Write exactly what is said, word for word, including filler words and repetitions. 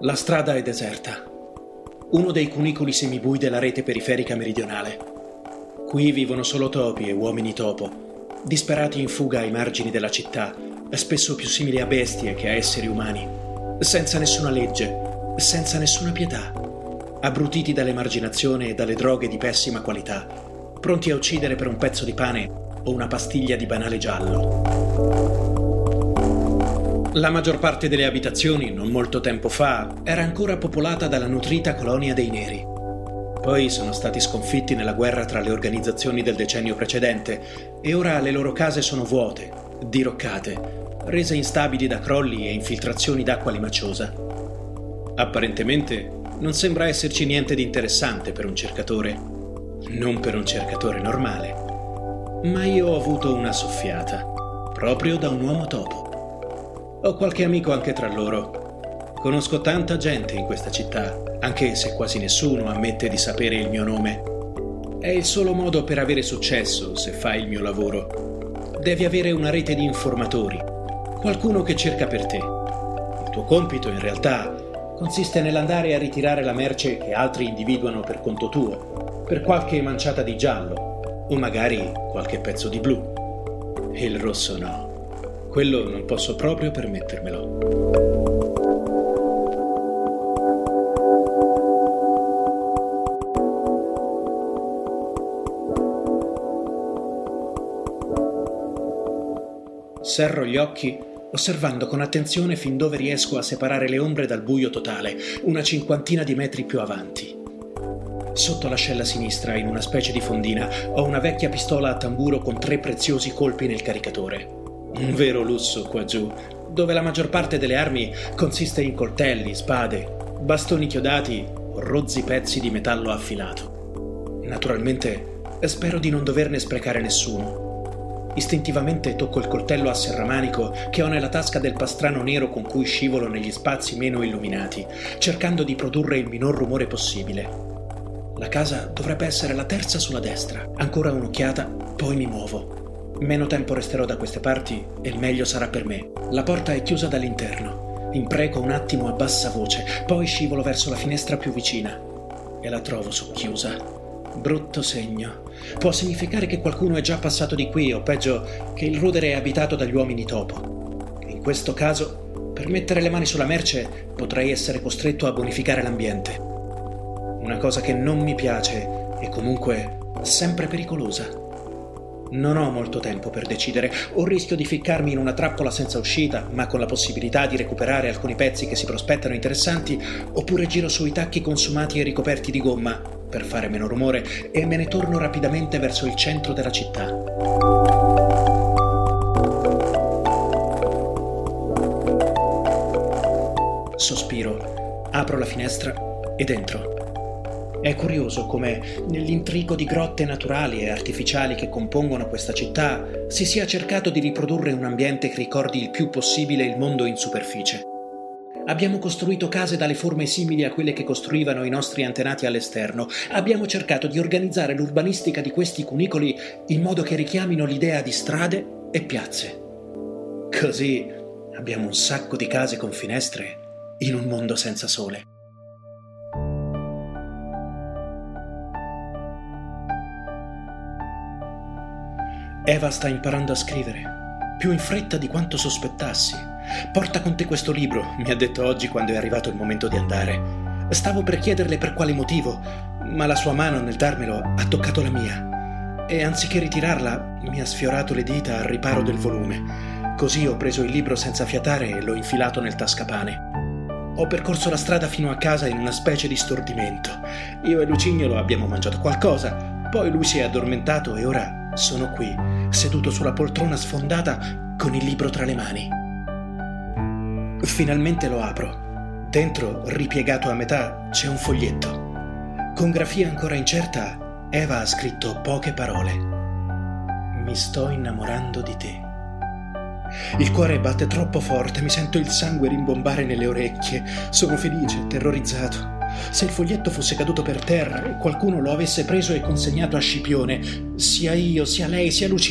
La strada è deserta. Uno dei cunicoli semibui della rete periferica meridionale. Qui vivono solo topi e uomini topo, disperati in fuga ai margini della città, spesso più simili a bestie che a esseri umani, senza nessuna legge, senza nessuna pietà, abbrutiti dall'emarginazione e dalle droghe di pessima qualità, pronti a uccidere per un pezzo di pane o una pastiglia di banale giallo. La maggior parte delle abitazioni, non molto tempo fa, era ancora popolata dalla nutrita colonia dei neri. Poi sono stati sconfitti nella guerra tra le organizzazioni del decennio precedente e ora le loro case sono vuote, diroccate, rese instabili da crolli e infiltrazioni d'acqua limacciosa. Apparentemente non sembra esserci niente di interessante per un cercatore, non per un cercatore normale. Ma io ho avuto una soffiata, proprio da un uomo topo. Ho qualche amico anche tra loro. Conosco tanta gente in questa città, anche se quasi nessuno ammette di sapere il mio nome. È il solo modo per avere successo se fai il mio lavoro. Devi avere una rete di informatori, qualcuno che cerca per te. Il tuo compito, in realtà, consiste nell'andare a ritirare la merce che altri individuano per conto tuo, per qualche manciata di giallo, o magari qualche pezzo di blu. Il rosso no. Quello non posso proprio permettermelo. Serro gli occhi, osservando con attenzione fin dove riesco a separare le ombre dal buio totale, una cinquantina di metri più avanti. Sotto l'ascella sinistra, in una specie di fondina, ho una vecchia pistola a tamburo con tre preziosi colpi nel caricatore. Un vero lusso qua giù, dove la maggior parte delle armi consiste in coltelli, spade, bastoni chiodati o rozzi pezzi di metallo affilato. Naturalmente spero di non doverne sprecare nessuno. Istintivamente tocco il coltello a serramanico che ho nella tasca del pastrano nero con cui scivolo negli spazi meno illuminati, cercando di produrre il minor rumore possibile. La casa dovrebbe essere la terza sulla destra. Ancora un'occhiata, poi mi muovo. Meno tempo resterò da queste parti e il meglio sarà per me. La porta è chiusa dall'interno. Impreco un attimo a bassa voce, poi scivolo verso la finestra più vicina e la trovo socchiusa. Brutto segno. Può significare che qualcuno è già passato di qui o peggio che il rudere è abitato dagli uomini topo. In questo caso, per mettere le mani sulla merce potrei essere costretto a bonificare l'ambiente. Una cosa che non mi piace e comunque sempre pericolosa. Non ho molto tempo per decidere, o rischio di ficcarmi in una trappola senza uscita, ma con la possibilità di recuperare alcuni pezzi che si prospettano interessanti, oppure giro sui tacchi consumati e ricoperti di gomma, per fare meno rumore, e me ne torno rapidamente verso il centro della città. Sospiro, apro la finestra ed entro. È curioso come, nell'intrico di grotte naturali e artificiali che compongono questa città, si sia cercato di riprodurre un ambiente che ricordi il più possibile il mondo in superficie. Abbiamo costruito case dalle forme simili a quelle che costruivano i nostri antenati all'esterno. Abbiamo cercato di organizzare l'urbanistica di questi cunicoli in modo che richiamino l'idea di strade e piazze. Così abbiamo un sacco di case con finestre in un mondo senza sole. Eva sta imparando a scrivere, più in fretta di quanto sospettassi. Porta con te questo libro, mi ha detto oggi quando è arrivato il momento di andare. Stavo per chiederle per quale motivo, ma la sua mano nel darmelo ha toccato la mia e anziché ritirarla mi ha sfiorato le dita al riparo del volume. Così ho preso il libro senza fiatare e l'ho infilato nel tascapane. Ho percorso la strada fino a casa in una specie di stordimento. Io e Lucignolo abbiamo mangiato qualcosa, poi lui si è addormentato e ora sono qui, seduto sulla poltrona sfondata con il libro tra le mani. Finalmente lo apro. Dentro, ripiegato a metà, c'è un foglietto. Con grafia ancora incerta, Eva ha scritto poche parole. Mi sto innamorando di te. Il cuore batte troppo forte, mi sento il sangue rimbombare nelle orecchie. Sono felice, terrorizzato. Se il foglietto fosse caduto per terra e qualcuno lo avesse preso e consegnato a Scipione, sia io, sia lei, sia Lucia